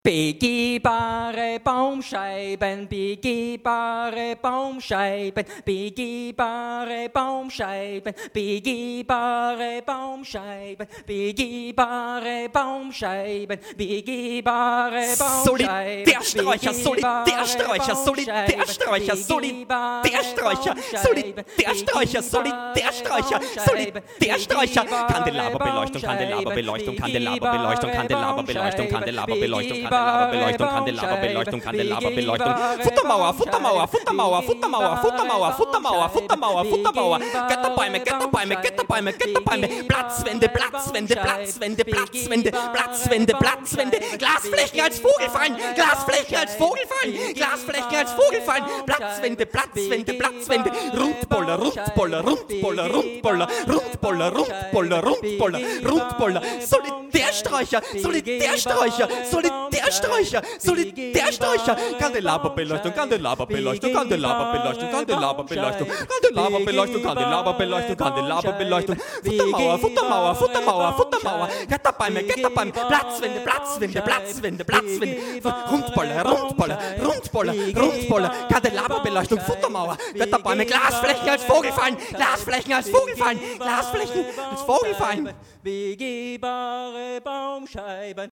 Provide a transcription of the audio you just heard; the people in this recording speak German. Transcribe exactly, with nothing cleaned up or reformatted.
Begehbare Baumscheiben, begehbare Baumscheiben, begehbare Baumscheiben, begehbare Baumscheiben, begehbare Baumscheiben, begehbare Baumscheiben. Solidärsträucher, Solidärsträucher, Solidärsträucher, Solidärsträucher, Solidärsträucher, Solidärsträucher, Solidärsträucher. Kandelaberbeleuchtung, Kandelaberbeleuchtung, Kandelaberbeleuchtung, Kandelaberbeleuchtung, Kandelaberbeleuchtung. Kandelaberbeleuchtung, Kandelaberbeleuchtung, Kandelaberbeleuchtung. Futtermauer, Futtermauer, Futtermauer, Futtermauer, Futtermauer, Futtermauer, Futtermauer, Futtermauer. Götterbäume, Götterbäume, Götterbäume, Götterbäume. Platzwände, Platzwände, Platzwände, Platzwände, Platzwände, Platzwände. Glasflächen als Vogelfallen, Glasflächen als Vogelfallen, Glasflächen als Vogelfallen. Platzwände, Platzwände, Platzwände. Rundboller, Rundboller, Rundboller, Rundboller, Rundboller, Rundboller, Rundboller, Rundboller. Solidärsträucher, Solidärsträucher, Solidärsträucher. Solidärsträucher, Solidärsträucher, Kandelaberbeleuchtung, Kandelaberbeleuchtung, Kandelaberbeleuchtung, Kandelaberbeleuchtung, Kandelaberbeleuchtung, Kandelaberbeleuchtung, Kandelaberbeleuchtung, Futtermauer, Futtermauer, Futtermauer, Futtermauer, Götterbäume, Götterbäume, Platzwände, Platzwände, Platzwände, Platzwände, Rundboller, Rundboller, Rundboller, Rundboller, Kandelaberbeleuchtung, Futtermauer, Götterbäume, Glasflächen als Vogelfallen, Glasflächen als Vogelfallen, Glasflächen als Vogelfallen. Begehbare Baumscheiben,